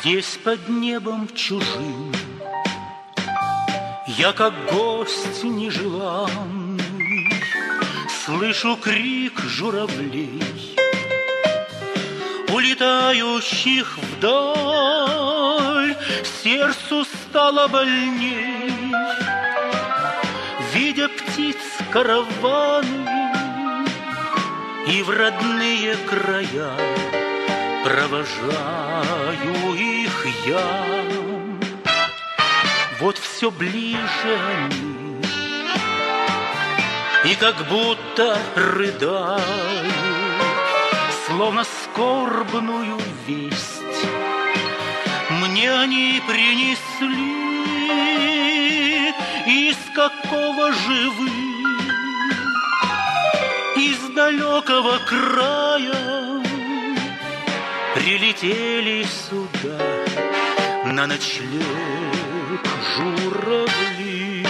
Здесь под небом чужим я, как гость нежеланный, слышу крик журавлей, улетающих вдаль. Сердцу стало больней, видя птиц караваны, и в родные края провожаю их я. Вот все ближе они, и как будто рыдают, словно скорбную весть мне они принесли. Из какого же вы, из далекого края, прилетели сюда на ночлег журавли?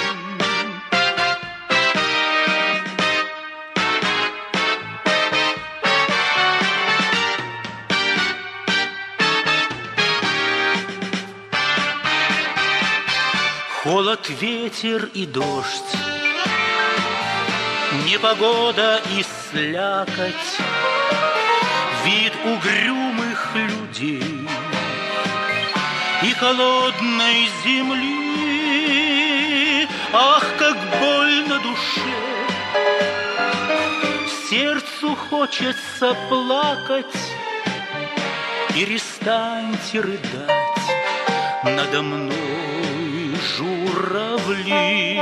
Холод, ветер и дождь, непогода и слякоть, вид угрюмых людей и холодной земли. Ах, как больно душе, сердцу хочется плакать. Перестаньте рыдать надо мной, журавли.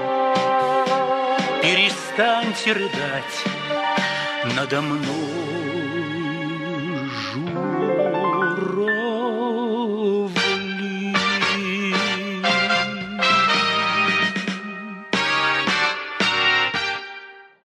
Перестаньте рыдать надо мной,